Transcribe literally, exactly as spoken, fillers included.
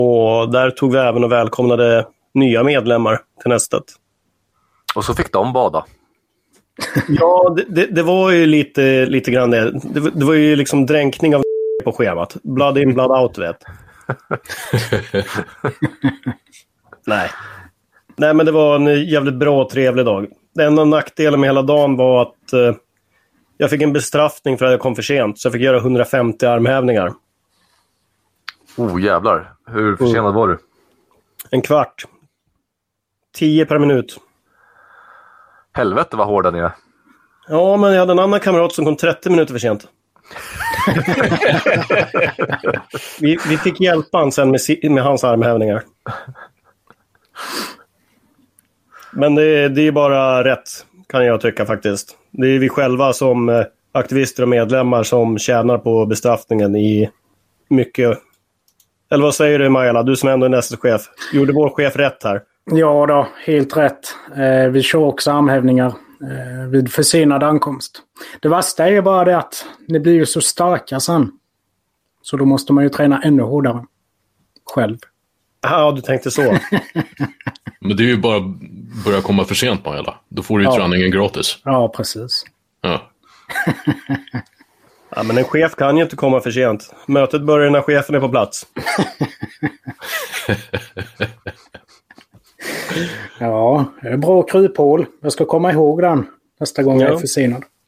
Och där tog vi även och välkomnade nya medlemmar till nästet. Och så fick de bada. Ja, det, det, det var ju lite, lite grann det. det. Det var ju liksom dränkning av på schemat. Blood in, blood out, vet. Nej. Nej, men det var en jävligt bra och trevlig dag. Den enda nackdelen med hela dagen var att eh, jag fick en bestraffning för att jag kom för sent. Så jag fick göra hundrafemtio armhävningar. Oh, jävlar. Hur försenad mm. var du? En kvart. Tio per minut. Helvete vad hårda ni är. Ja, men jag hade en annan kamrat som kom trettio minuter för sent. vi, vi fick hjälpa han sen med, med hans armhävningar. Men det, det är bara rätt, kan jag tycka faktiskt. Det är vi själva som aktivister och medlemmar som tjänar på bestraffningen i mycket. Eller vad säger du, Majala? Du som ändå är nästa chef. Gjorde vår chef rätt här? Ja då, helt rätt. Eh, vi kör också armhävningar eh, vid försenad ankomst. Det värsta är bara det att ni blir ju så starka sen. Så då måste man ju träna ännu hårdare. Själv. Ja, du tänkte så. Men det är ju bara börja komma för sent, Majala. Då får du ju ja. träningen gratis. Ja, precis. Ja. Ja, men en chef kan ju inte komma för sent. Mötet börjar när chefen är på plats. Ja, det är bra kryphål. Jag ska komma ihåg den nästa gång ja. jag är försenad.